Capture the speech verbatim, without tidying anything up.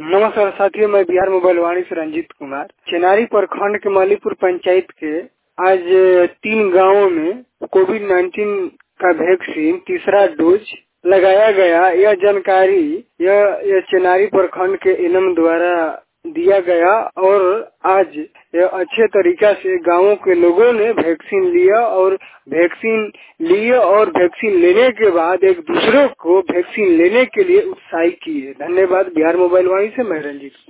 नमस्कार साथियों, मैं बिहार मोबाइल वाणी से रंजीत कुमार। चेनारी प्रखंड के मलीपुर पंचायत के आज तीन गांवों में कोविड नाइन्टीन का वैक्सीन तीसरा डोज लगाया गया। यह जानकारी यह, यह चेनारी प्रखंड के इनम द्वारा दिया गया और आज यह अच्छे तरीका से गांवों के लोगों ने वैक्सीन लिया और वैक्सीन लिए और वैक्सीन लेने के बाद एक दूसरे को वैक्सीन लेने के लिए उत्साहित किए। धन्यवाद। बिहार मोबाइल वाणी से मैं रंजीत।